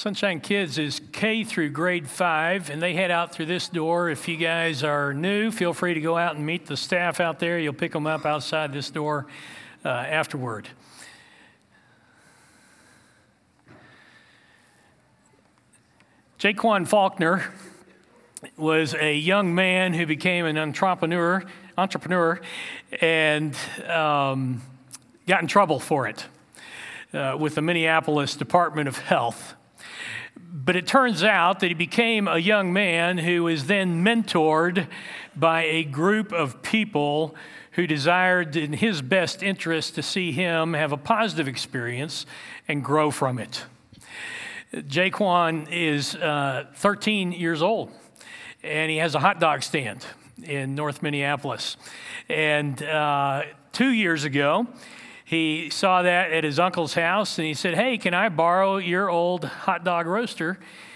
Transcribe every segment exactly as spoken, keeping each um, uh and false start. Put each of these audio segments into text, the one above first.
Sunshine Kids is K through grade five, and they head out through this door. If you guys are new, feel free to go out and meet the staff out there. You'll pick them up outside this door uh, afterward. Jaquan Faulkner was a young man who became an entrepreneur, entrepreneur, and um, got in trouble for it uh, with the Minneapolis Department of Health. But it turns out that he became a young man who was then mentored by a group of people who desired in his best interest to see him have a positive experience and grow from it. Jaquan is uh, thirteen years old, and he has a hot dog stand in North Minneapolis. And uh, two years ago, he saw that at his uncle's house, and he said, "Hey, can I borrow your old hot dog roaster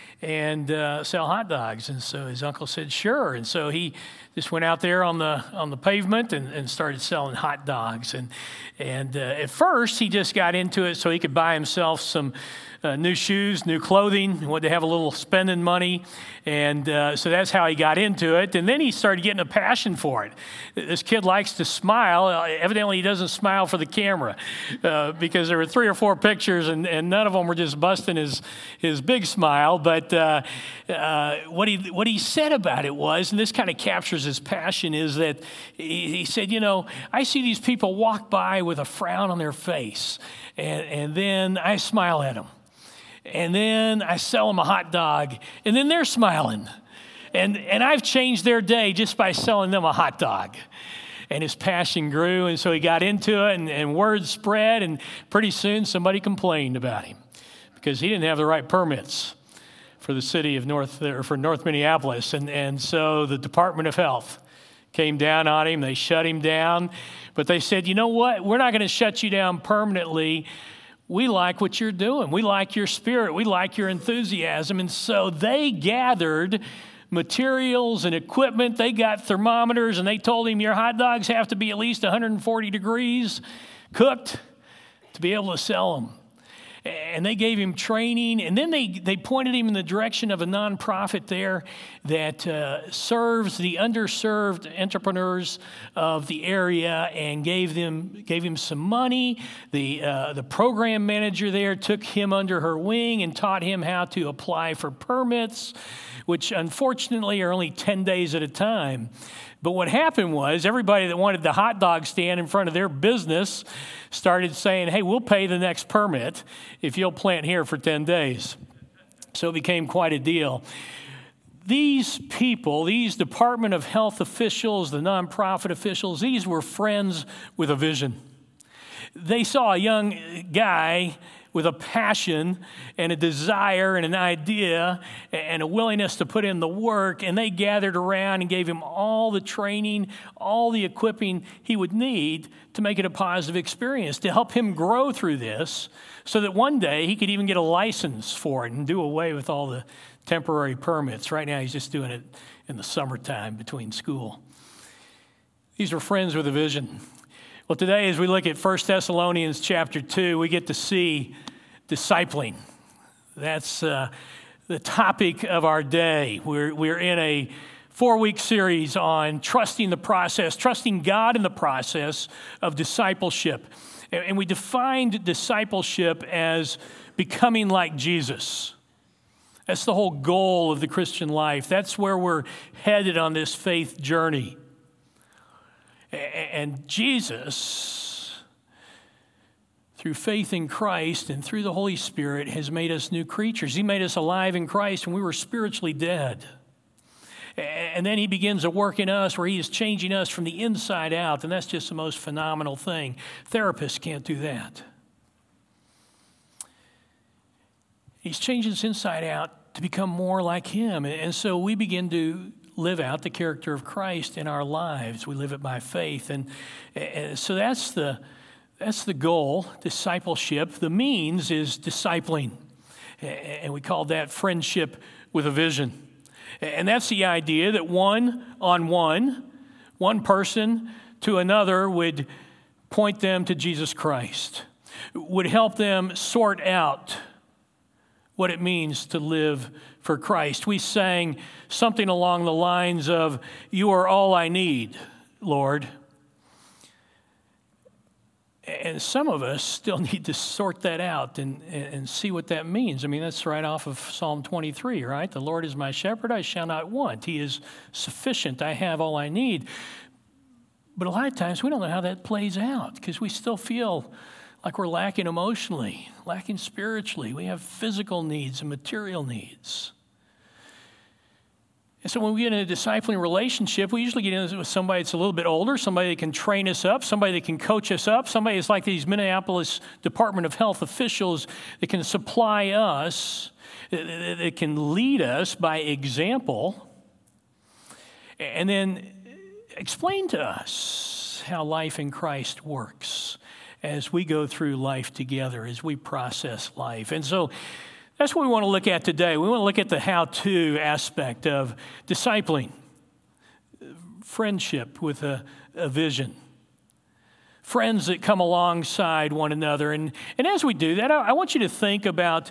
and uh, sell hot dogs?" And so his uncle said, "Sure." And so he just went out there on the on the pavement and, and started selling hot dogs. And and uh, at first, he just got into it so he could buy himself some Uh, new shoes, new clothing, he wanted to have a little spending money, and uh, so that's how he got into it. And then he started getting a passion for it. This kid likes to smile. Uh, evidently, he doesn't smile for the camera uh, because there were three or four pictures, and, and none of them were just busting his his big smile. But uh, uh, what he what he said about it was, and this kind of captures his passion, is that he, he said, you know, I see these people walk by with a frown on their face, and, and then I smile at them. And then I sell them a hot dog, and then they're smiling. And and I've changed their day just by selling them a hot dog. And his passion grew, and so he got into it, and, and word spread, and pretty soon somebody complained about him because he didn't have the right permits for the city of North, or for North Minneapolis. And, and so the Department of Health came down on him. They shut him down. But they said, you know what? We're not going to shut you down permanently. We like what you're doing. We like your spirit. We like your enthusiasm. And so they gathered materials and equipment. They got thermometers, and they told him your hot dogs have to be at least one hundred forty degrees cooked to be able to sell them. And they gave him training, and then they, they pointed him in the direction of a nonprofit there that uh, serves the underserved entrepreneurs of the area, and gave them gave him some money. The uh, the program manager there took him under her wing and taught him how to apply for permits, which unfortunately are only ten days at a time. But what happened was everybody that wanted the hot dog stand in front of their business started saying, hey, we'll pay the next permit if you'll plant here for ten days. So it became quite a deal. These people, these Department of Health officials, the nonprofit officials, these were friends with a vision. They saw a young guy with a passion and a desire and an idea and a willingness to put in the work, and they gathered around and gave him all the training, all the equipping he would need to make it a positive experience, to help him grow through this so that one day he could even get a license for it and do away with all the temporary permits. Right now he's just doing it in the summertime between school. These were friends with a vision. Well, today as we look at First Thessalonians chapter two, we get to see discipling. That's uh, the topic of our day. We're, we're in a four-week series on trusting the process, trusting God in the process of discipleship. And, and we defined discipleship as becoming like Jesus. That's the whole goal of the Christian life. That's where we're headed on this faith journey. And Jesus, through faith in Christ and through the Holy Spirit, has made us new creatures. He made us alive in Christ when we were spiritually dead. And then he begins a work in us where he is changing us from the inside out, and that's just the most phenomenal thing. Therapists can't do that. He's changing us inside out to become more like him. And so we begin to live out the character of Christ in our lives. We live it by faith. And, and so that's the, that's the goal, discipleship. The means is discipling. And we call that friendship with a vision. And that's the idea that one on one, one person to another would point them to Jesus Christ, would help them sort out what it means to live for Christ. We sang something along the lines of, "You are all I need, Lord." And some of us still need to sort that out and, and see what that means. I mean, that's right off of Psalm twenty-three, right? "The Lord is my shepherd, I shall not want. He is sufficient. I have all I need." But a lot of times we don't know how that plays out because we still feel like we're lacking emotionally, lacking spiritually. We have physical needs and material needs. And so when we get in a discipling relationship, we usually get in with somebody that's a little bit older, somebody that can train us up, somebody that can coach us up, somebody that's like these Minneapolis Department of Health officials that can supply us, that can lead us by example, and then explain to us how life in Christ works as we go through life together, as we process life. And so that's what we want to look at today. We want to look at the how-to aspect of discipling, friendship with a, a vision, friends that come alongside one another. And, and as we do that, I, I want you to think about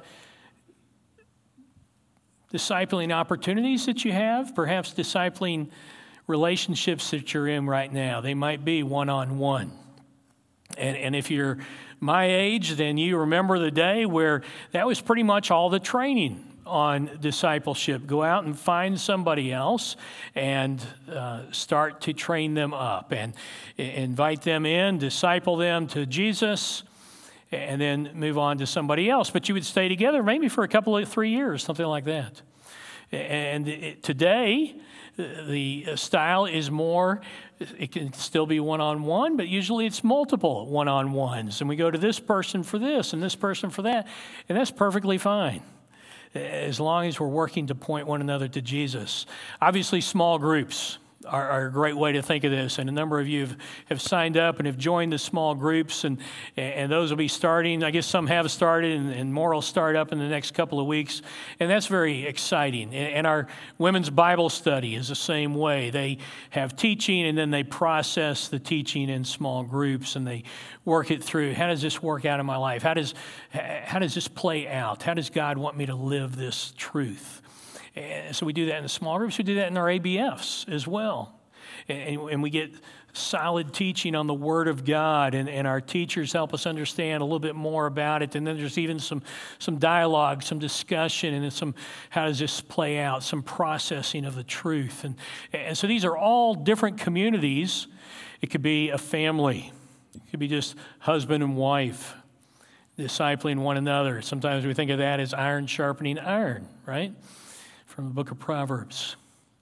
discipling opportunities that you have, perhaps discipling relationships that you're in right now. They might be one-on-one. And, and if you're my age, then you remember the day where that was pretty much all the training on discipleship. Go out and find somebody else and uh, start to train them up and invite them in, disciple them to Jesus, and then move on to somebody else. But you would stay together maybe for a couple of three years, something like that. And it, today, the style is more, it can still be one-on-one, but usually it's multiple one-on-ones. And we go to this person for this and this person for that. And that's perfectly fine, as long as we're working to point one another to Jesus. Obviously, small groups are, are a great way to think of this. And a number of you have, have signed up and have joined the small groups, and, and those will be starting. I guess some have started, and, and more will start up in the next couple of weeks. And that's very exciting. And, and our women's Bible study is the same way. They have teaching, and then they process the teaching in small groups, and they work it through. How does this work out in my life? How does, how does this play out? How does God want me to live this truth? And so we do that in the small groups. We do that in our A B Fs as well. And, and we get solid teaching on the Word of God, and, and our teachers help us understand a little bit more about it. And then there's even some, some dialogue, some discussion, and then some, how does this play out, some processing of the truth. And, and so these are all different communities. It could be a family. It could be just husband and wife discipling one another. Sometimes we think of that as iron sharpening iron, right? From the book of Proverbs.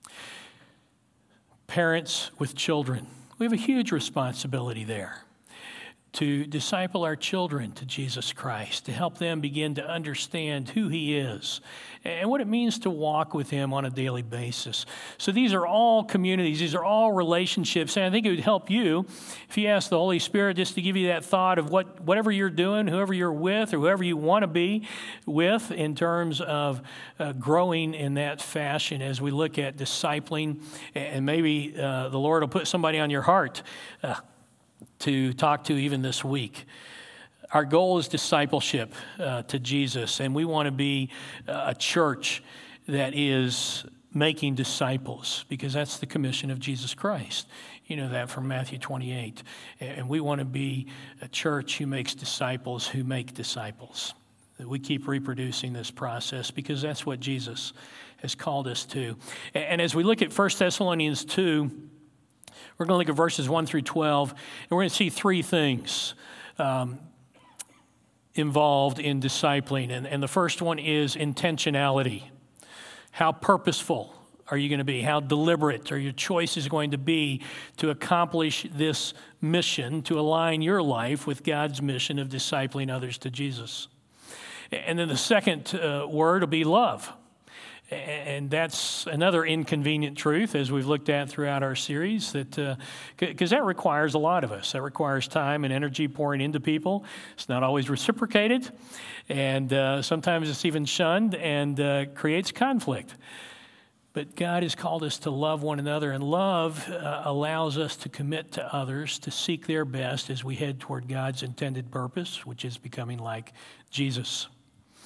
Parents with children. We have a huge responsibility there to disciple our children to Jesus Christ, to help them begin to understand who He is and what it means to walk with Him on a daily basis. So these are all communities, these are all relationships, and I think it would help you if you ask the Holy Spirit just to give you that thought of what whatever you're doing, whoever you're with, or whoever you want to be with in terms of uh, growing in that fashion as we look at discipling, and maybe uh, the Lord will put somebody on your heart uh, to talk to even this week. Our goal is discipleship uh, to Jesus, and we want to be a church that is making disciples, because that's the commission of Jesus Christ. You know that from Matthew twenty-eight. And we want to be a church who makes disciples who make disciples. That we keep reproducing this process because that's what Jesus has called us to. And as we look at First Thessalonians two, we're going to look at verses one through twelve, and we're going to see three things um, involved in discipling. And, and the first one is intentionality. How purposeful are you going to be? How deliberate are your choices going to be to accomplish this mission, to align your life with God's mission of discipling others to Jesus? And then the second uh, word will be love. And that's another inconvenient truth, as we've looked at throughout our series, that because uh, that requires a lot of us. That requires time and energy pouring into people. It's not always reciprocated, and uh, sometimes it's even shunned and uh, creates conflict. But God has called us to love one another, and love uh, allows us to commit to others, to seek their best as we head toward God's intended purpose, which is becoming like Jesus.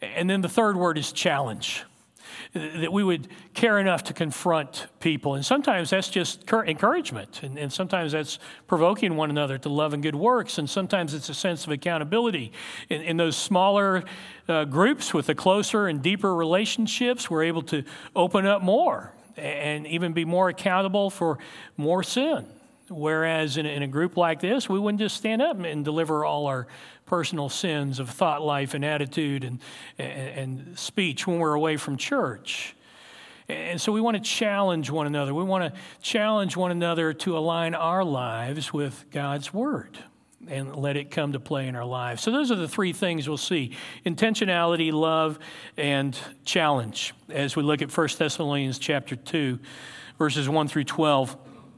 And then the third word is challenge. That we would care enough to confront people. And sometimes that's just encouragement. And, and sometimes that's provoking one another to love and good works. And sometimes it's a sense of accountability. In, in those smaller uh, groups with the closer and deeper relationships, we're able to open up more and even be more accountable for more sin. Whereas in, in a group like this, we wouldn't just stand up and deliver all our personal sins of thought life and attitude and, and, and speech when we're away from church. And so we want to challenge one another. We want to challenge one another to align our lives with God's Word and let it come to play in our lives. So those are the three things we'll see: intentionality, love, and challenge as we look at First Thessalonians chapter two, verses one through twelve.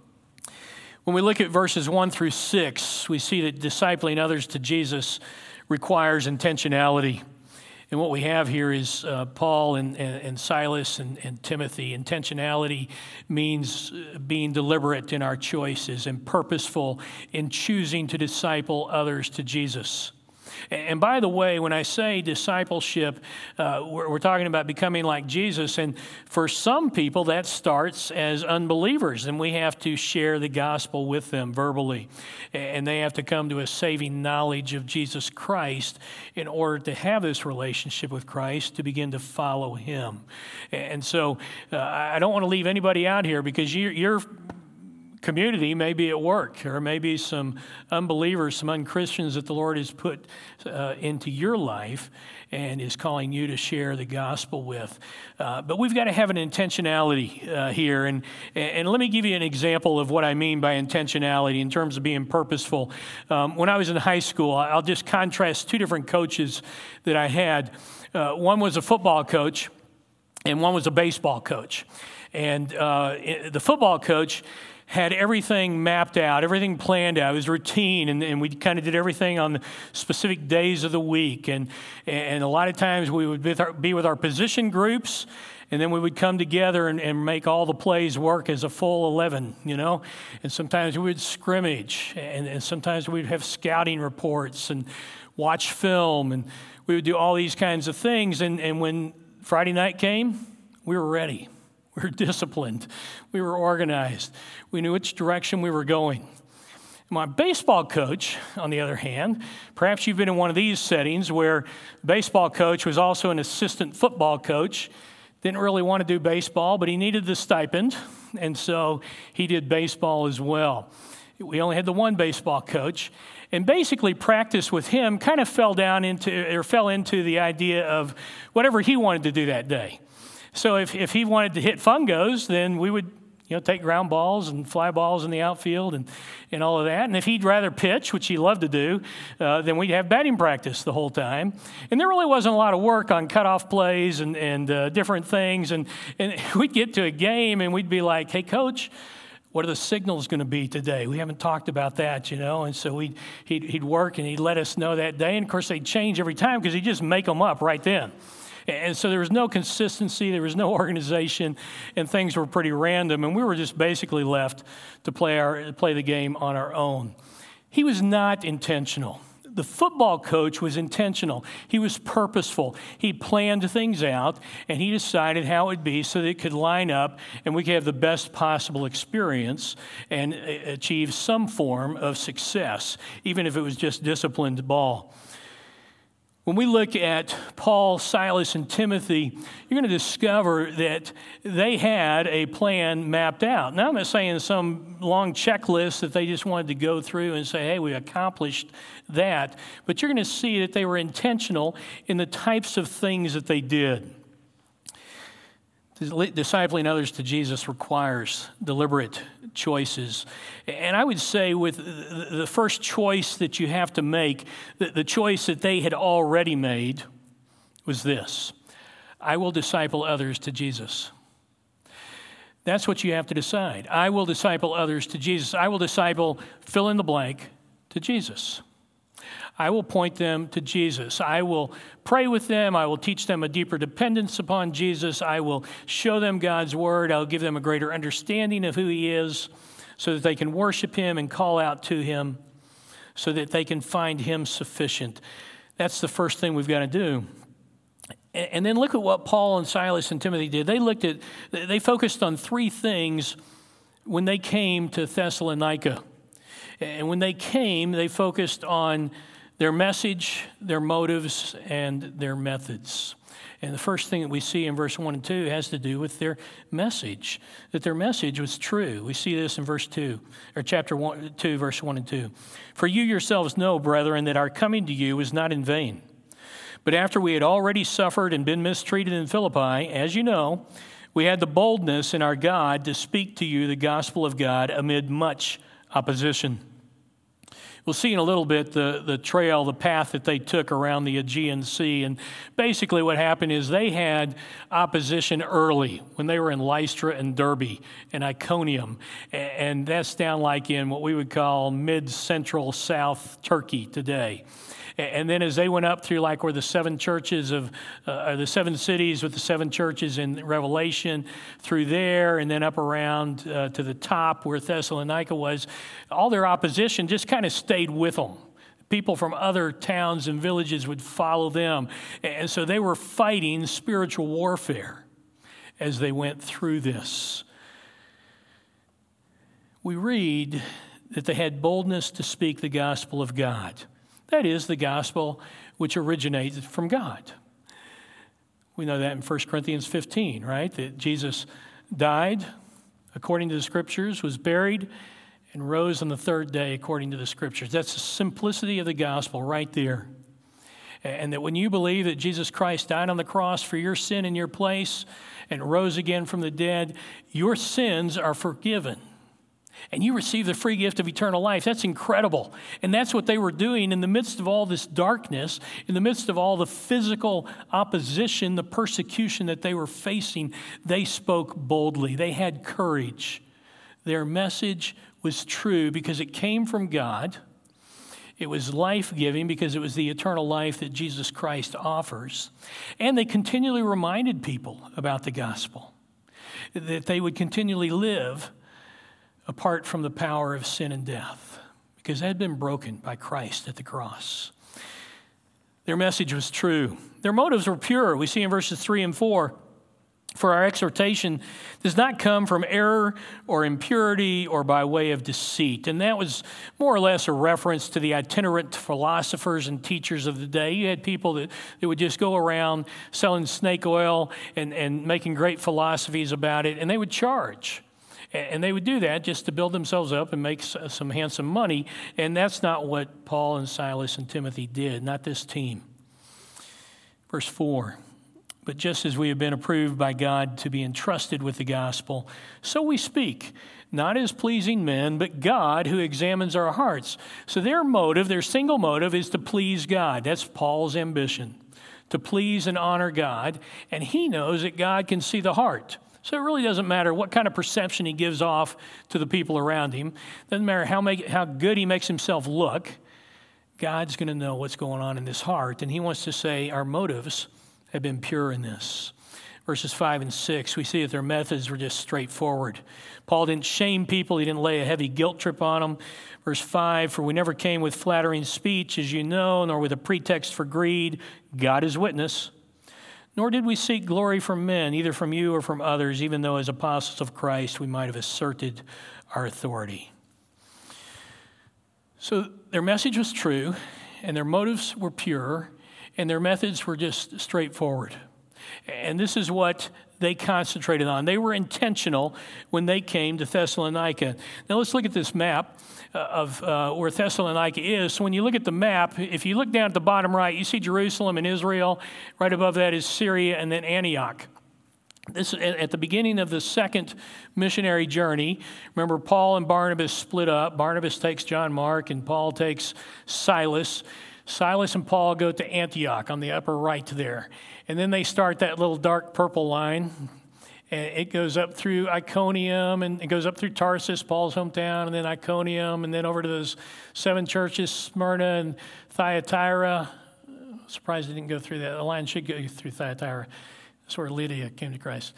When we look at verses one through six, we see that discipling others to Jesus requires intentionality. And what we have here is uh, Paul and, and, and Silas and, and Timothy. Intentionality means being deliberate in our choices and purposeful in choosing to disciple others to Jesus. And by the way, when I say discipleship, uh, we're, we're talking about becoming like Jesus. And for some people, that starts as unbelievers, and we have to share the gospel with them verbally. And they have to come to a saving knowledge of Jesus Christ in order to have this relationship with Christ, to begin to follow Him. And so uh, I don't want to leave anybody out here, because you're, you're community may be at work, or maybe some unbelievers, some unchristians that the Lord has put uh, into your life and is calling you to share the gospel with. Uh, but we've got to have an intentionality uh, here. And, and let me give you an example of what I mean by intentionality in terms of being purposeful. Um, when I was in high school, I'll just contrast two different coaches that I had. Uh, one was a football coach, and one was a baseball coach. And uh, the football coach had everything mapped out, everything planned out. It was routine, and, and we kind of did everything on the specific days of the week. And, and a lot of times we would be with our, be with our position groups, and then we would come together and, and make all the plays work as a full eleven, you know. And sometimes we would scrimmage, and, and sometimes we'd have scouting reports and watch film, and we would do all these kinds of things. And, and when Friday night came, we were ready. We were disciplined. We were organized. We knew which direction we were going. My baseball coach, on the other hand, perhaps you've been in one of these settings where the baseball coach was also an assistant football coach, didn't really want to do baseball, but he needed the stipend, and so he did baseball as well. We only had the one baseball coach, and basically practice with him kind of fell down into, or fell into the idea of whatever he wanted to do that day. So if, if he wanted to hit fungos, then we would, you know, take ground balls and fly balls in the outfield and, and all of that. And if he'd rather pitch, which he loved to do, uh, then we'd have batting practice the whole time. And there really wasn't a lot of work on cutoff plays and, and uh, different things. And, and we'd get to a game and we'd be like, hey, coach, what are the signals going to be today? We haven't talked about that, you know. And so we'd, he'd, he'd work and he'd let us know that day. And, of course, they'd change every time because he'd just make them up right then. And so there was no consistency, there was no organization, and things were pretty random, and we were just basically left to play our play the game on our own. He was not intentional. The football coach was intentional. He was purposeful. He planned things out, and he decided how it would be so that it could line up and we could have the best possible experience and achieve some form of success, even if it was just disciplined ball. When we look at Paul, Silas, and Timothy, you're going to discover that they had a plan mapped out. Now, I'm not saying some long checklist that they just wanted to go through and say, hey, we accomplished that. But you're going to see that they were intentional in the types of things that they did. Discipling others to Jesus requires deliberate choices. And I would say with the first choice that you have to make, the choice that they had already made was this: I will disciple others to Jesus. That's what you have to decide. I will disciple others to Jesus. I will disciple, fill in the blank, to Jesus. I will point them to Jesus. I will pray with them. I will teach them a deeper dependence upon Jesus. I will show them God's word. I'll give them a greater understanding of who He is so that they can worship Him and call out to Him so that they can find Him sufficient. That's the first thing we've got to do. And then look at what Paul and Silas and Timothy did. They looked at, they focused on three things when they came to Thessalonica. And when they came, they focused on their message, their motives, and their methods. And the first thing that we see in verse one and two has to do with their message, that their message was true. We see this in verse two, or chapter one, two, verse one and two. For you yourselves know, brethren, that our coming to you was not in vain. But after we had already suffered and been mistreated in Philippi, as you know, we had the boldness in our God to speak to you the gospel of God amid much opposition. We'll see in a little bit the, the trail, the path that they took around the Aegean Sea. And basically what happened is they had opposition early when they were in Lystra and Derbe and Iconium. And that's down like in what we would call mid-central South Turkey today. And then as they went up through like where the seven churches of, uh, the seven cities with the seven churches in Revelation, through there and then up around uh, to the top where Thessalonica was, all their opposition just kind of stayed with them. People from other towns and villages would follow them. And so they were fighting spiritual warfare as they went through this. We read that they had boldness to speak the gospel of God. That is the gospel which originates from God. We know that in First Corinthians fifteen, right? That Jesus died according to the Scriptures, was buried, and rose on the third day according to the Scriptures. That's the simplicity of the gospel right there. And that when you believe that Jesus Christ died on the cross for your sin in your place and rose again from the dead, your sins are forgiven. And you receive the free gift of eternal life. That's incredible. And that's what they were doing in the midst of all this darkness, in the midst of all the physical opposition, the persecution that they were facing. They spoke boldly. They had courage. Their message was true because it came from God. It was life-giving because it was the eternal life that Jesus Christ offers. And they continually reminded people about the gospel, that they would continually live apart from the power of sin and death, because they had been broken by Christ at the cross. Their message was true. Their motives were pure. We see in verses three and four, for our exhortation does not come from error or impurity or by way of deceit. And that was more or less a reference to the itinerant philosophers and teachers of the day. You had people that, that would just go around selling snake oil and, and making great philosophies about it, and they would charge. And they would do that just to build themselves up and make some handsome money. And that's not what Paul and Silas and Timothy did, not this team. Verse four, but just as we have been approved by God to be entrusted with the gospel, so we speak, not as pleasing men, but God who examines our hearts. So their motive, their single motive is to please God. That's Paul's ambition, to please and honor God. And he knows that God can see the heart. So it really doesn't matter what kind of perception he gives off to the people around him. Doesn't matter how make, how good he makes himself look. God's going to know what's going on in this heart. And he wants to say our motives have been pure in this. Verses five and six, we see that their methods were just straightforward. Paul didn't shame people. He didn't lay a heavy guilt trip on them. Verse five, for we never came with flattering speech, as you know, nor with a pretext for greed. God is witness. Nor did we seek glory from men, either from you or from others, even though as apostles of Christ we might have asserted our authority. So their message was true, and their motives were pure, and their methods were just straightforward. And this is what they concentrated on. They were intentional when they came to Thessalonica. Now let's look at this map of uh, where Thessalonica is. So when you look at the map, if you look down at the bottom right, you see Jerusalem and Israel. Right above that is Syria and then Antioch. This at the beginning of the second missionary journey. Remember, Paul and Barnabas split up. Barnabas takes John Mark and Paul takes Silas. Silas and Paul go to Antioch on the upper right there. And then they start that little dark purple line. And it goes up through Iconium, and it goes up through Tarsus, Paul's hometown, and then Iconium, and then over to those seven churches, Smyrna and Thyatira. I'm surprised it didn't go through that. The line should go through Thyatira. That's where Lydia came to Christ.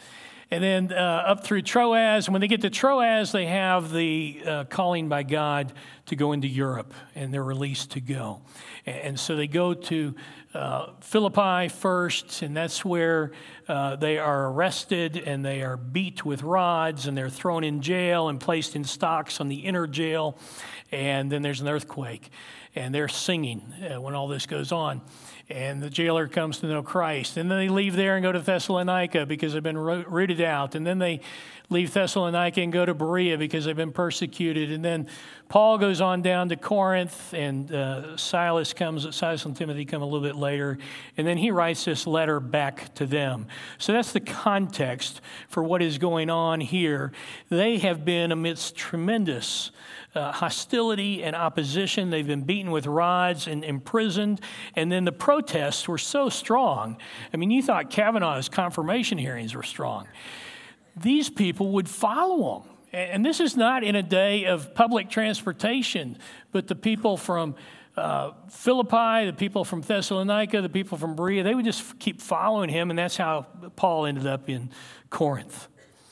And then uh, up through Troas. And when they get to Troas, they have the uh, calling by God to go into Europe, and they're released to go. And so they go to uh, Philippi first, and that's where uh, they are arrested, and they are beat with rods, and they're thrown in jail and placed in stocks on the inner jail. And then there's an earthquake, and they're singing uh, when all this goes on. And the jailer comes to know Christ. And then they leave there and go to Thessalonica because they've been rooted out. And then they leave Thessalonica and go to Berea because they've been persecuted. And then Paul goes on down to Corinth, and uh, Silas comes, Silas and Timothy come a little bit later. And then he writes this letter back to them. So that's the context for what is going on here. They have been amidst tremendous Uh, hostility and opposition. They've been beaten with rods and imprisoned. And then the protests were so strong. I mean, you thought Kavanaugh's confirmation hearings were strong. These people would follow them. And this is not in a day of public transportation, but the people from uh, Philippi, the people from Thessalonica, the people from Berea, they would just keep following him. And that's how Paul ended up in Corinth.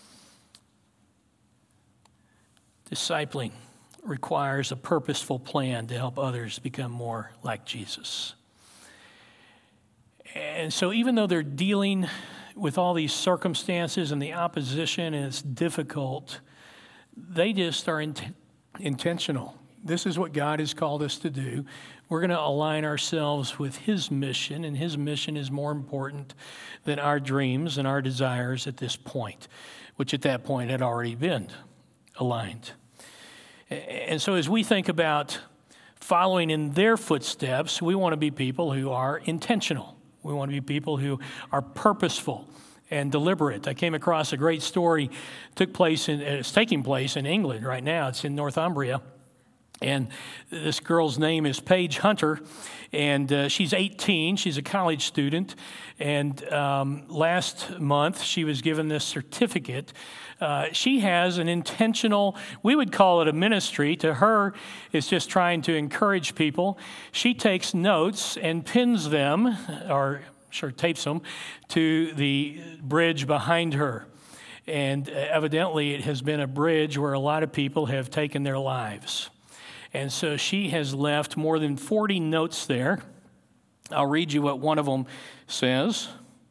Discipling requires a purposeful plan to help others become more like Jesus. And so even though they're dealing with all these circumstances and the opposition, and it's difficult, they just are int- intentional. This is what God has called us to do. We're going to align ourselves with His mission, and His mission is more important than our dreams and our desires at this point, which at that point had already been aligned. And so as we think about following in their footsteps, we want to be people who are intentional. We want to be people who are purposeful and deliberate. I came across a great story, took place in, it's taking place in England right now. It's in Northumbria. And this girl's name is Paige Hunter, and uh, she's eighteen. She's a college student. And um, last month, she was given this certificate. Uh, she has an intentional, we would call it a ministry. To her, it's just trying to encourage people. She takes notes and pins them, or sure tapes them, to the bridge behind her. And evidently, it has been a bridge where a lot of people have taken their lives. And so she has left more than forty notes there. I'll read you what one of them says.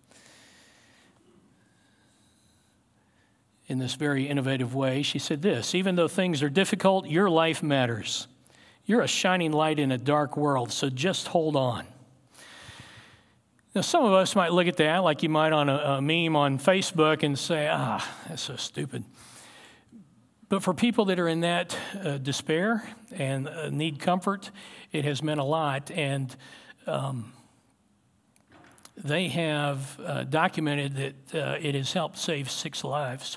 In this very innovative way, she said this: even though things are difficult, your life matters. You're a shining light in a dark world, so just hold on. Now, some of us might look at that like you might on a, a meme on Facebook and say, ah, that's so stupid. But for people that are in that uh, despair and uh, need comfort, it has meant a lot. And um, they have uh, documented that uh, it has helped save six lives.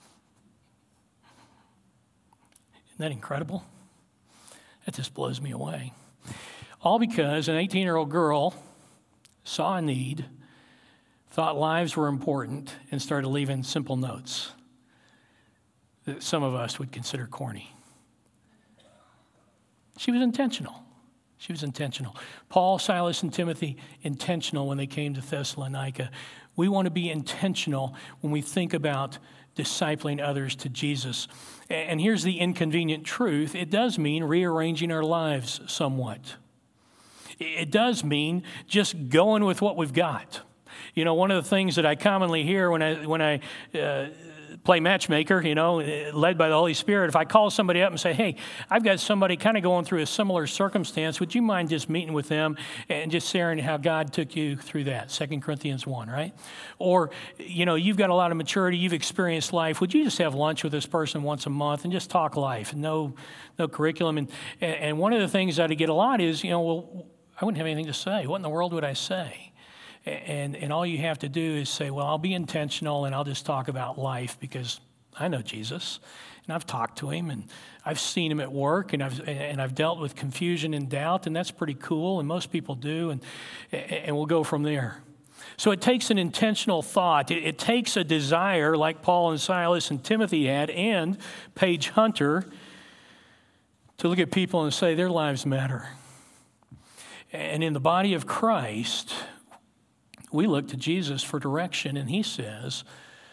Isn't that incredible? That just blows me away. All because an eighteen-year-old girl saw a need, thought lives were important, and started leaving simple notes that some of us would consider corny. She was intentional. She was intentional. Paul, Silas, and Timothy, intentional when they came to Thessalonica. We want to be intentional when we think about discipling others to Jesus. And here's the inconvenient truth. It does mean rearranging our lives somewhat. It does mean just going with what we've got. You know, one of the things that I commonly hear when I when I uh, play matchmaker, you know, led by the Holy Spirit, if I call somebody up and say, hey, I've got somebody kind of going through a similar circumstance, would you mind just meeting with them and just sharing how God took you through that? Second Corinthians one, right? Or, you know, you've got a lot of maturity, you've experienced life. Would you just have lunch with this person once a month and just talk life? No, no curriculum. And, and one of the things that I get a lot is, you know, well, I wouldn't have anything to say. What in the world would I say? And and all you have to do is say, well, I'll be intentional and I'll just talk about life because I know Jesus and I've talked to him and I've seen him at work and I've and I've dealt with confusion and doubt, and that's pretty cool, and most people do, and and we'll go from there. So it takes an intentional thought. It, it takes a desire like Paul and Silas and Timothy had, and Paige Hunter, to look at people and say their lives matter. And in the body of Christ, we look to Jesus for direction, and he says,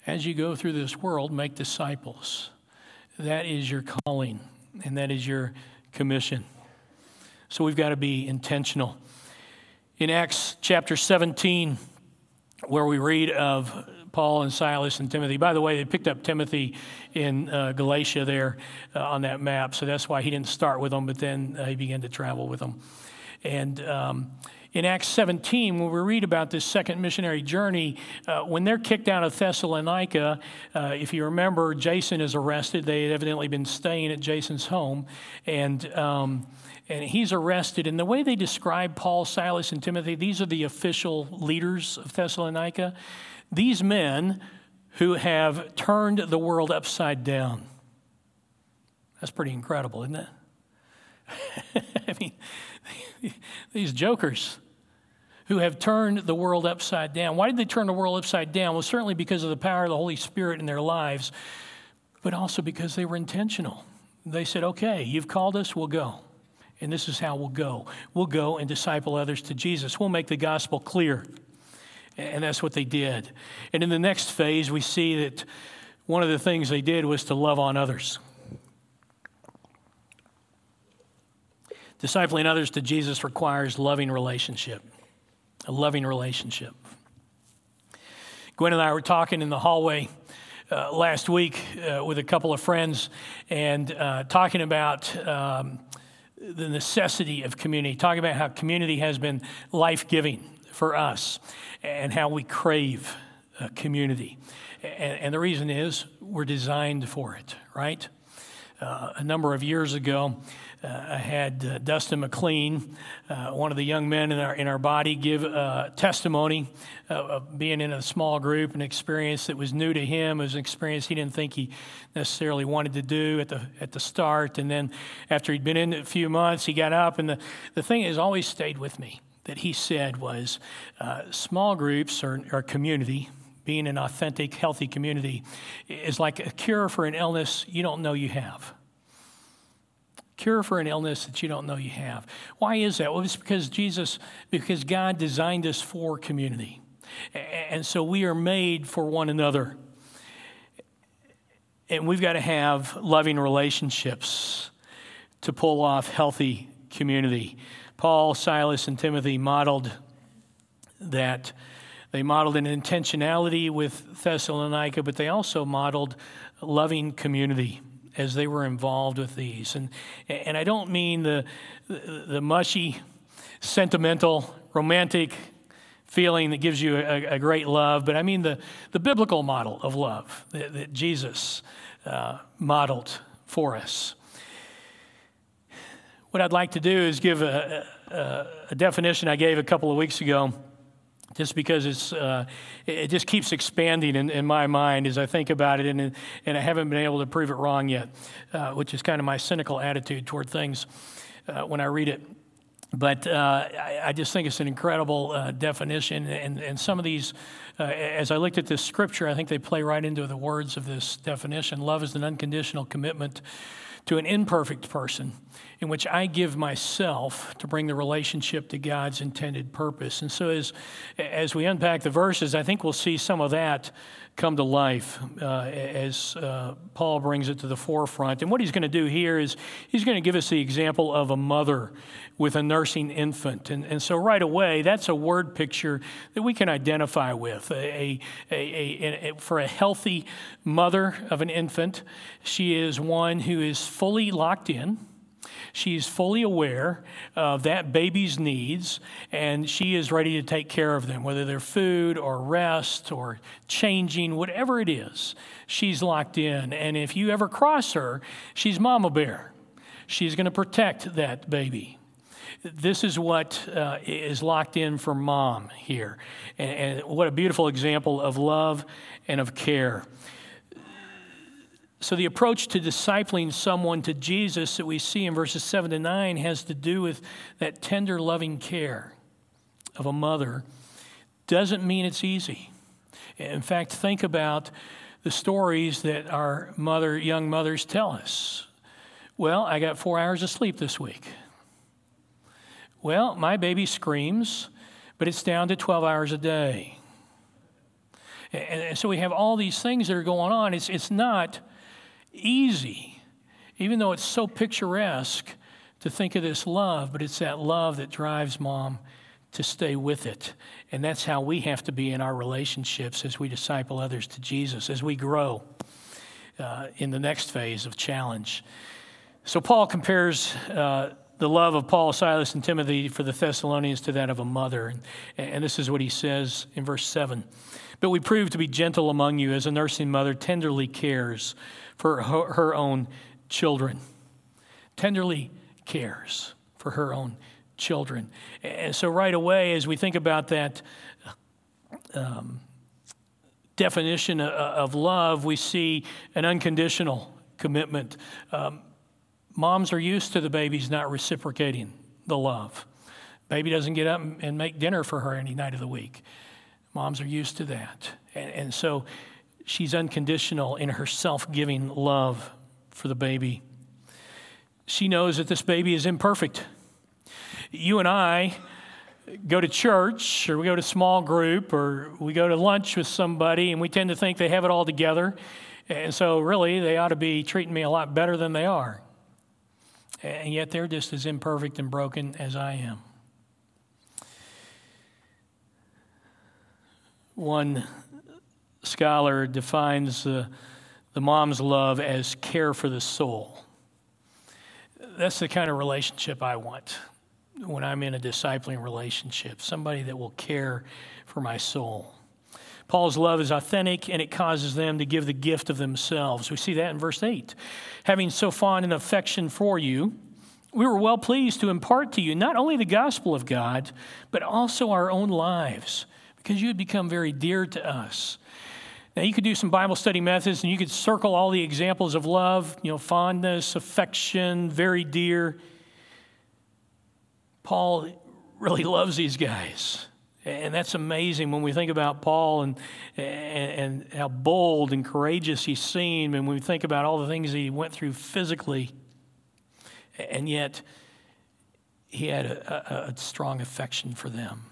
as you go through this world, make disciples. That is your calling, and that is your commission. So we've got to be intentional. In Acts chapter seventeen, where we read of Paul and Silas and Timothy. By the way, they picked up Timothy in uh, Galatia there uh, on that map, so that's why he didn't start with them, but then uh, he began to travel with them. And um, in Acts seventeen, when we read about this second missionary journey, uh, when they're kicked out of Thessalonica, uh, if you remember, Jason is arrested. They had evidently been staying at Jason's home, and um, and he's arrested. And the way they describe Paul, Silas, and Timothy, these are the official leaders of Thessalonica. These men who have turned the world upside down. That's pretty incredible, isn't it? I mean, these jokers who have turned the world upside down. Why did they turn the world upside down? Well, certainly because of the power of the Holy Spirit in their lives, but also because they were intentional. They said, okay, you've called us, we'll go. And this is how we'll go. We'll go and disciple others to Jesus. We'll make the gospel clear. And that's what they did. And in the next phase, we see that one of the things they did was to love on others. Discipling others to Jesus requires loving relationship, a loving relationship. Gwen and I were talking in the hallway uh, last week uh, with a couple of friends and uh, talking about um, the necessity of community, talking about how community has been life-giving for us and how we crave uh, community. And, and the reason is we're designed for it, right? Uh, a number of years ago, uh, I had uh, Dustin McLean, uh, one of the young men in our in our body, give uh, testimony uh, of being in a small group, an experience that was new to him. It was an experience he didn't think he necessarily wanted to do at the at the start. And then after he'd been in it a few months, he got up, and the, the thing that has always stayed with me that he said was, uh, small groups or, or community, being an authentic, healthy community, is like a cure for an illness you don't know you have. Cure for an illness that you don't know you have. Why is that? Well, it's because Jesus, because God designed us for community. And so we are made for one another. And we've got to have loving relationships to pull off healthy community. Paul, Silas, and Timothy modeled that. They modeled an intentionality with Thessalonica, but they also modeled loving community as they were involved with these. And and I don't mean the the, the mushy, sentimental, romantic feeling that gives you a, a great love, but I mean the, the biblical model of love that, that Jesus uh, modeled for us. What I'd like to do is give a, a, a definition I gave a couple of weeks ago, just because it's uh, it just keeps expanding in, in my mind as I think about it, and and I haven't been able to prove it wrong yet, uh, which is kind of my cynical attitude toward things uh, when I read it. But uh, I, I just think it's an incredible uh, definition, and, and some of these, uh, as I looked at this scripture, I think they play right into the words of this definition. Love is an unconditional commitment to an imperfect person in which I give myself to bring the relationship to God's intended purpose. And so as as we unpack the verses, I think we'll see some of that come to life uh, as uh, Paul brings it to the forefront. And what he's going to do here is he's going to give us the example of a mother with a nursing infant. And, and so right away, that's a word picture that we can identify with. A, a, a, a, for a healthy mother of an infant, she is one who is fully locked in. She's fully aware of that baby's needs, and she is ready to take care of them, whether they're food or rest or changing, whatever it is. She's locked in, and if you ever cross her, she's mama bear. She's going to protect that baby. This is what uh, is locked in for mom here, and, and what a beautiful example of love and of care. So the approach to discipling someone to Jesus that we see in verses seven to nine has to do with that tender, loving care of a mother. Doesn't mean it's easy. In fact, think about the stories that our mother, young mothers tell us. Well, I got four hours of sleep this week. Well, my baby screams, but it's down to twelve hours a day. And, and so we have all these things that are going on. It's, it's not easy, even though it's so picturesque to think of this love, but it's that love that drives Mom to stay with it. And that's how we have to be in our relationships as we disciple others to Jesus, as we grow uh, in the next phase of challenge. So Paul compares uh, the love of Paul, Silas, and Timothy for the Thessalonians to that of a mother. And, and this is what he says in verse seven. But we prove to be gentle among you as a nursing mother tenderly cares for her, her own children. Tenderly cares for her own children. And so right away, as we think about that um, definition of, of love, we see an unconditional commitment. Um, moms are used to the babies not reciprocating the love. Baby doesn't get up and make dinner for her any night of the week. Moms are used to that. And, and so she's unconditional in her self-giving love for the baby. She knows that this baby is imperfect. You and I go to church, or we go to small group, or we go to lunch with somebody, and we tend to think they have it all together. And so really, they ought to be treating me a lot better than they are. And yet they're just as imperfect and broken as I am. One scholar defines the, the mom's love as care for the soul. That's the kind of relationship I want when I'm in a discipling relationship, somebody that will care for my soul. Paul's love is authentic, and it causes them to give the gift of themselves. We see that in verse eight. Having so fond an affection for you, we were well pleased to impart to you not only the gospel of God, but also our own lives, because you had become very dear to us. Now, you could do some Bible study methods, and you could circle all the examples of love, you know, fondness, affection, very dear. Paul really loves these guys. And that's amazing when we think about Paul and, and, and how bold and courageous he seemed, and when we think about all the things he went through physically. And yet, he had a, a, a strong affection for them.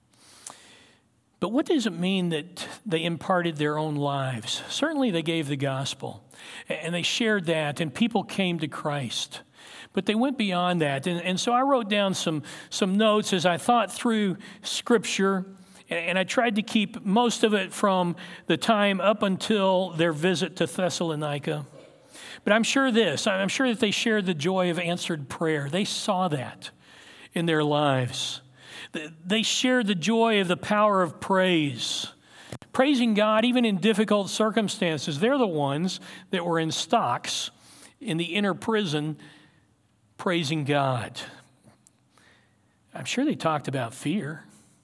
But what does it mean that they imparted their own lives? Certainly they gave the gospel, and they shared that, and people came to Christ. But they went beyond that. And, and so I wrote down some, some notes as I thought through Scripture, and, and I tried to keep most of it from the time up until their visit to Thessalonica. But I'm sure this, I'm sure that they shared the joy of answered prayer. They saw that in their lives. They shared the joy of the power of praise. Praising God even in difficult circumstances. They're the ones that were in stocks in the inner prison praising God. I'm sure they talked about fear.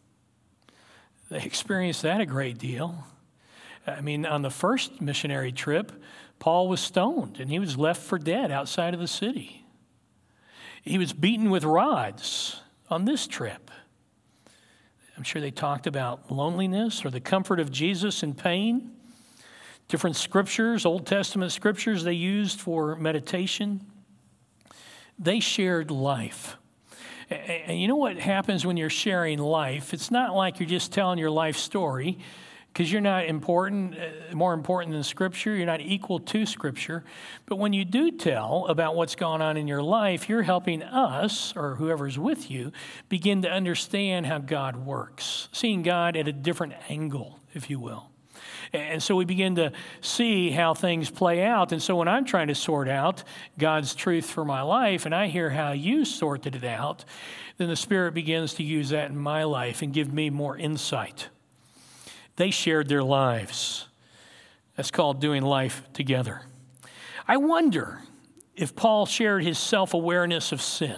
They experienced that a great deal. I mean, on the first missionary trip, Paul was stoned and he was left for dead outside of the city. He was beaten with rods on this trip. I'm sure they talked about loneliness or the comfort of Jesus in pain. Different scriptures, Old Testament scriptures they used for meditation. They shared life. And you know what happens when you're sharing life? It's not like you're just telling your life story, because you're not important, more important than Scripture. You're not equal to Scripture. But when you do tell about what's going on in your life, you're helping us, or whoever's with you, begin to understand how God works, seeing God at a different angle, if you will. And so we begin to see how things play out. And so when I'm trying to sort out God's truth for my life, and I hear how you sorted it out, then the Spirit begins to use that in my life and give me more insight. They shared their lives. That's called doing life together. I wonder if Paul shared his self-awareness of sin.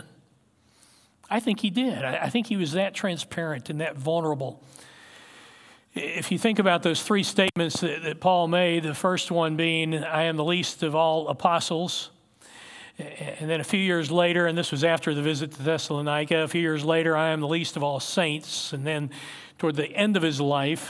I think he did. I think he was that transparent and that vulnerable. If you think about those three statements that, that Paul made, the first one being, I am the least of all apostles. And then a few years later, and this was after the visit to Thessalonica, a few years later, I am the least of all saints. And then toward the end of his life,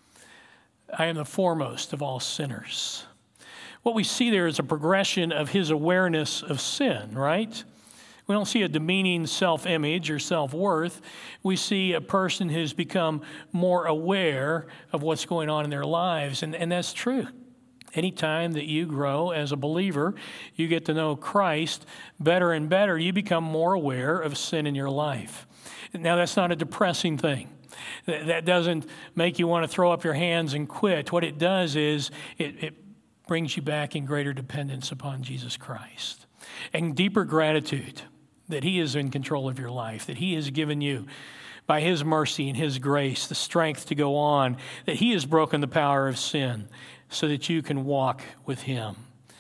I am the foremost of all sinners. What we see there is a progression of his awareness of sin, right? We don't see a demeaning self-image or self-worth. We see a person who's become more aware of what's going on in their lives, and, and that's true. Anytime that you grow as a believer, you get to know Christ better and better, you become more aware of sin in your life. Now, that's not a depressing thing. That doesn't make you want to throw up your hands and quit. What it does is it, it brings you back in greater dependence upon Jesus Christ and deeper gratitude that He is in control of your life, that He has given you, by His mercy and His grace, the strength to go on, that He has broken the power of sin so that you can walk with Him.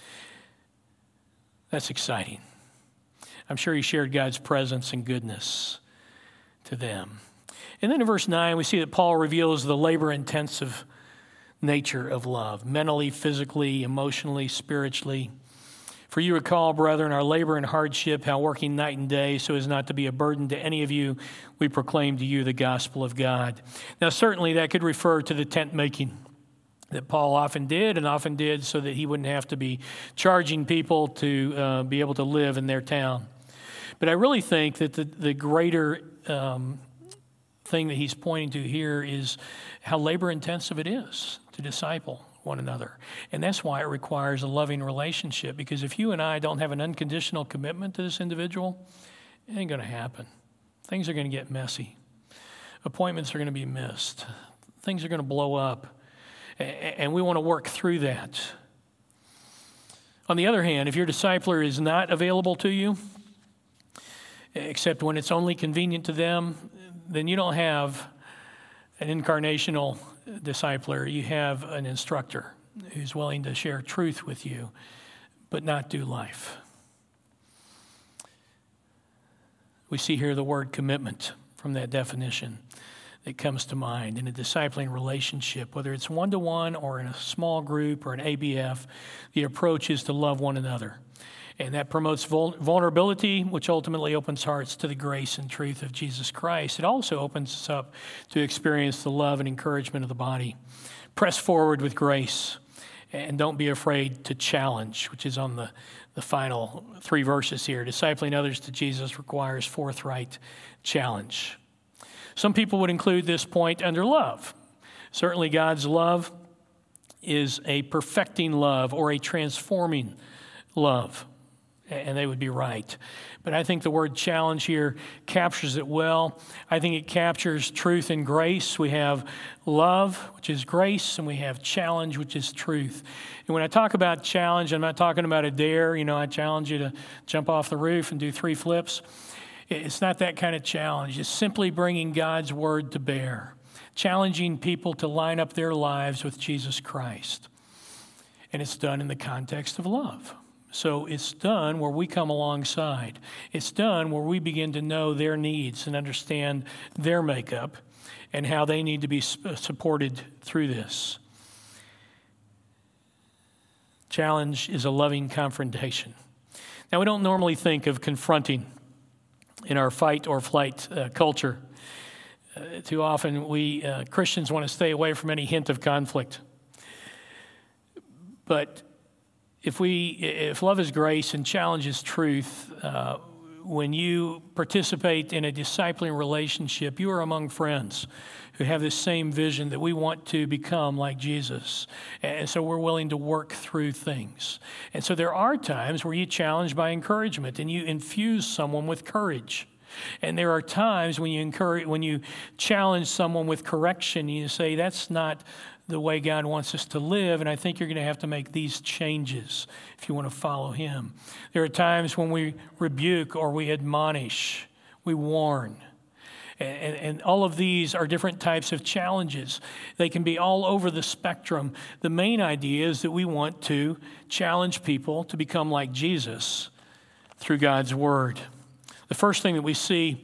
That's exciting. I'm sure He shared God's presence and goodness to them. And then in verse nine, we see that Paul reveals the labor-intensive nature of love, mentally, physically, emotionally, spiritually. For you recall, brethren, our labor and hardship, how working night and day so as not to be a burden to any of you, we proclaim to you the gospel of God. Now, certainly that could refer to the tent making that Paul often did and often did so that he wouldn't have to be charging people to uh, be able to live in their town. But I really think that the, the greater um, thing that he's pointing to here is how labor-intensive it is to disciple one another. And that's why it requires a loving relationship, because if you and I don't have an unconditional commitment to this individual, it ain't going to happen. Things are going to get messy. Appointments are going to be missed. Things are going to blow up. And we want to work through that. On the other hand, if your discipler is not available to you, except when it's only convenient to them, then you don't have an incarnational discipler. You have an instructor who's willing to share truth with you, but not do life. We see here the word commitment from that definition that comes to mind. In a discipling relationship, whether it's one-to-one or in a small group or an A B F, the approach is to love one another. And that promotes vul- vulnerability, which ultimately opens hearts to the grace and truth of Jesus Christ. It also opens us up to experience the love and encouragement of the body. Press forward with grace, and don't be afraid to challenge, which is on the, the final three verses here. Discipling others to Jesus requires forthright challenge. Some people would include this point under love. Certainly God's love is a perfecting love or a transforming love, and they would be right. But I think the word challenge here captures it well. I think it captures truth and grace. We have love, which is grace, and we have challenge, which is truth. And when I talk about challenge, I'm not talking about a dare. You know, I challenge you to jump off the roof and do three flips. It's not that kind of challenge. It's simply bringing God's word to bear, challenging people to line up their lives with Jesus Christ. And it's done in the context of love. So it's done where we come alongside. It's done where we begin to know their needs and understand their makeup and how they need to be supported through this. Challenge is a loving confrontation. Now, we don't normally think of confronting in our fight or flight uh, culture. Uh, too often we uh, Christians want to stay away from any hint of conflict. But if we, if love is grace and challenge is truth, uh, when you participate in a discipling relationship, you are among friends who have this same vision that we want to become like Jesus. And so we're willing to work through things. And so there are times where you challenge by encouragement and you infuse someone with courage. And there are times when you encourage, when you challenge someone with correction, you say, that's not the way God wants us to live, and I think you're going to have to make these changes if you want to follow Him. There are times when we rebuke or we admonish, we warn. And, and all of these are different types of challenges. They can be all over the spectrum. The main idea is that we want to challenge people to become like Jesus through God's Word. The first thing that we see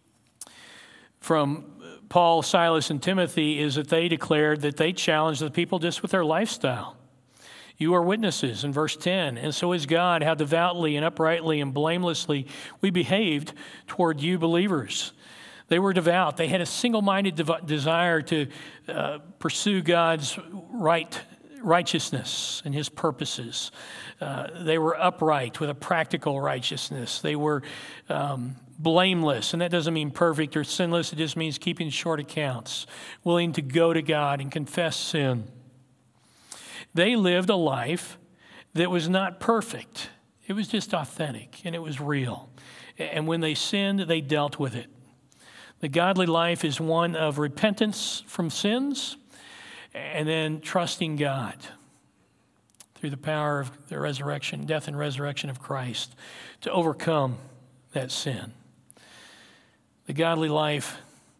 from Paul, Silas, and Timothy is that they declared that they challenged the people just with their lifestyle. You are witnesses in verse ten, and so is God, how devoutly and uprightly and blamelessly we behaved toward you believers. They were devout. They had a single-minded de- desire to uh, pursue God's right righteousness and his purposes. Uh, they were upright with a practical righteousness. They were um, blameless, and that doesn't mean perfect or sinless. It just means keeping short accounts, willing to go to God and confess sin. They lived a life that was not perfect. It was just authentic, and it was real. And when they sinned, they dealt with it. The godly life is one of repentance from sins and then trusting God through the power of the resurrection, death and resurrection of Christ to overcome that sin. The godly life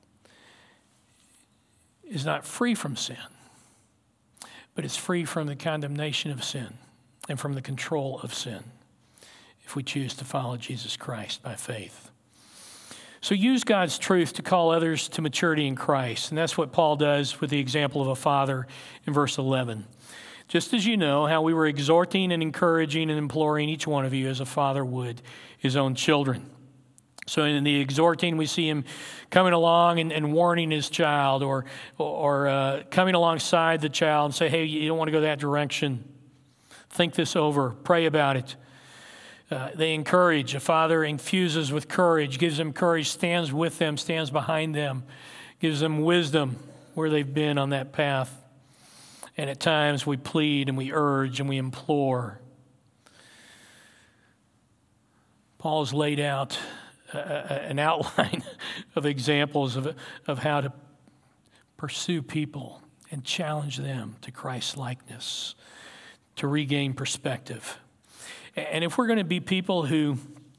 is not free from sin, but it's free from the condemnation of sin and from the control of sin if we choose to follow Jesus Christ by faith. So use God's truth to call others to maturity in Christ. And that's what Paul does with the example of a father in verse eleven. Just as you know how we were exhorting and encouraging and imploring each one of you as a father would his own children. So in the exhorting, we see him coming along and, and warning his child, or, or uh, coming alongside the child and say, hey, you don't want to go that direction. Think this over. Pray about it. Uh, they encourage. A father infuses with courage, gives them courage, stands with them, stands behind them, gives them wisdom where they've been on that path. And at times we plead and we urge and we implore. Paul's laid out uh, an outline of examples of, of how to pursue people and challenge them to Christ's likeness, to regain perspective. And if we're going to be people who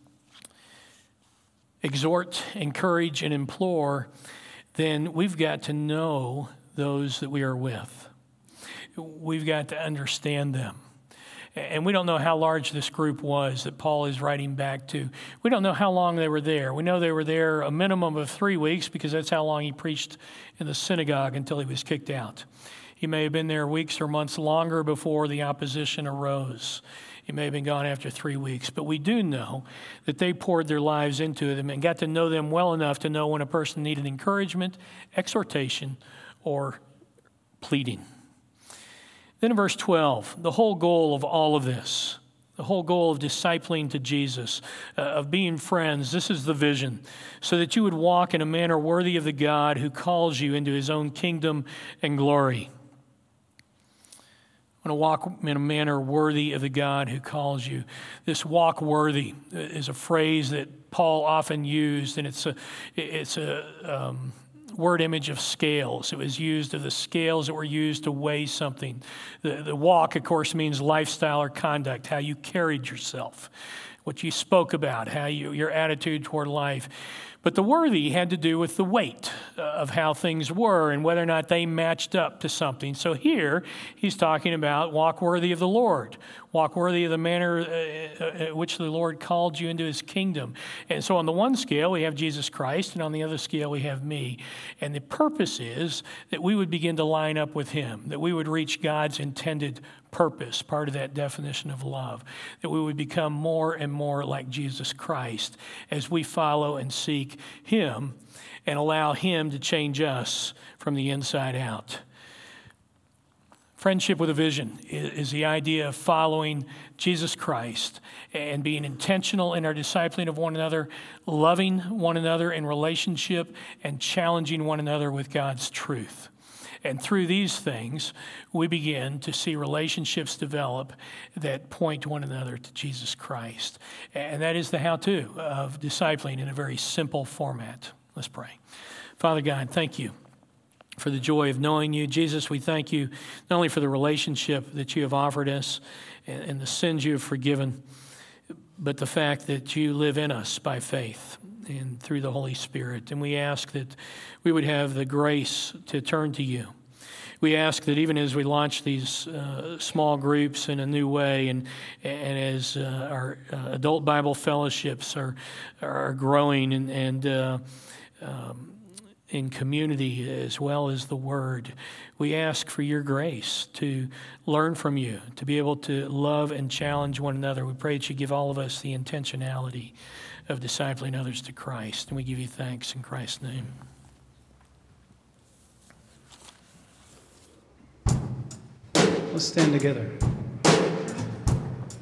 exhort, encourage, and implore, then we've got to know those that we are with. We've got to understand them. And we don't know how large this group was that Paul is writing back to. We don't know how long they were there. We know they were there a minimum of three weeks because that's how long he preached in the synagogue until he was kicked out. He may have been there weeks or months longer before the opposition arose. He may have been gone after three weeks, but we do know that they poured their lives into them and got to know them well enough to know when a person needed encouragement, exhortation, or pleading. Then in verse twelve, the whole goal of all of this, the whole goal of discipling to Jesus, uh, of being friends, this is the vision, so that you would walk in a manner worthy of the God who calls you into his own kingdom and glory. I want to walk in a manner worthy of the God who calls you. This walk worthy is a phrase that Paul often used, and it's a it's a um, word image of scales. It was used of the scales that were used to weigh something. The, the walk, of course, means lifestyle or conduct, how you carried yourself, what you spoke about, how you your attitude toward life. But the worthy had to do with the weight of how things were and whether or not they matched up to something. So here he's talking about walk worthy of the Lord, walk worthy of the manner in which the Lord called you into his kingdom. And so on the one scale we have Jesus Christ, and on the other scale we have me. And the purpose is that we would begin to line up with him, that we would reach God's intended purpose, part of that definition of love, that we would become more and more like Jesus Christ as we follow and seek him and allow him to change us from the inside out. Friendship with a vision is the idea of following Jesus Christ and being intentional in our discipling of one another, loving one another in relationship, and challenging one another with God's truth. And through these things, we begin to see relationships develop that point one another to Jesus Christ. And that is the how-to of discipling in a very simple format. Let's pray. Father God, thank you for the joy of knowing you. Jesus, we thank you not only for the relationship that you have offered us and the sins you have forgiven, but the fact that you live in us by faith and through the Holy Spirit. And we ask that we would have the grace to turn to you. We ask that even as we launch these uh, small groups in a new way, and and as uh, our uh, adult Bible fellowships are are growing and, and uh, um, in community as well as the Word, we ask for your grace to learn from you, to be able to love and challenge one another. We pray that you give all of us the intentionality of discipling others to Christ. And we give you thanks in Christ's name. Let's stand together.